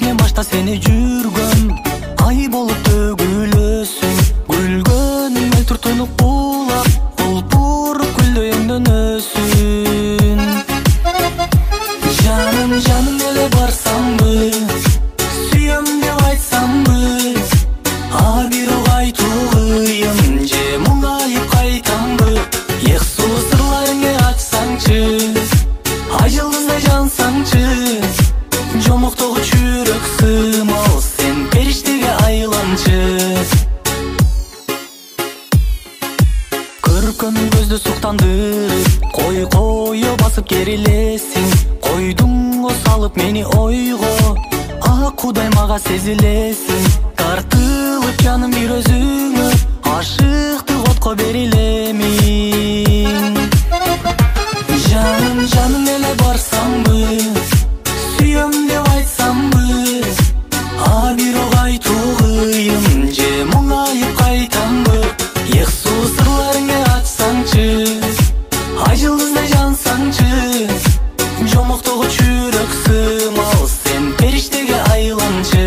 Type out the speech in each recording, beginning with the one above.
мен башта сени жүргөм, ай болуп төгүлөсүң. Күлгөн эл туртунуп кулап, кулпуруп гүлдөйөңдөн өсүн. Жаным, жаным эле барсамбы, сүйөм деп айтсамбы, а бирок айтуу кыйын, же муңайып кайтамбы? Эх, суу сырларыңды ачсаңчы, ай жылдыздай жансаңчы, жомоктогу чүрөк сымал, сен периштеге айланчы. Көркөм көздү суктандырып, кой басып керилесиң. Койдуңго салып мени ойго, ак кудай мага сезилесиң. Тартылып жаным бир өзүңө, ашыктык отко берилемин. Жаным, жаным эле барсамбы, сүйөм деп айтсамбы, а бирок айтуу кыйын, же муңайып кайтамбы? Эх, суу сырларыңды ачсаңчы, ай жылдыздай жансаңчы, жомоктогу чүрөк сымал, сен периштеге айланчы.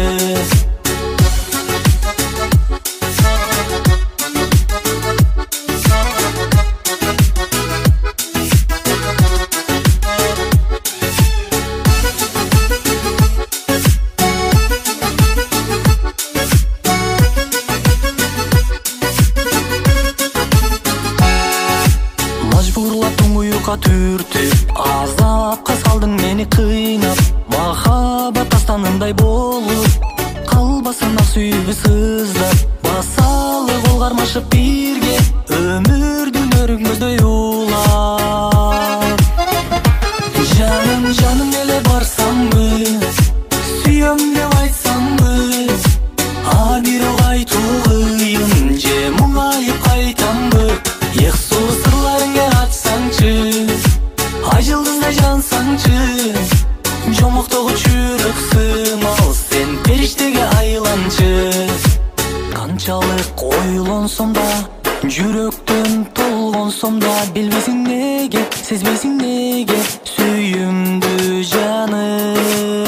Мажбурлаттың уюка түртүп, азапка салдың мени кыйнап. Махаббат тастанындай болуп, калбасын ак сүйүүбүз сыздап. Басалы кол кармашып бирге, өмүрдүн өрүңгөздөй улап. Жаным, жаным эле барсамбы, сүйөм деп айтсамбы, а бирок айтуу кыйын, же муңайып кайтамбы? Эх, суу сырларыңды ачсаңчы, ай жылдыздай жансаңчы, жомоктогу чүрөк сымал, сен периштеге айланчы. Канчалык ойлонсом да, жүрөктөн толгонсом да, билбейсиң неге, сезбейсиң неге сүйүүмдү жаным.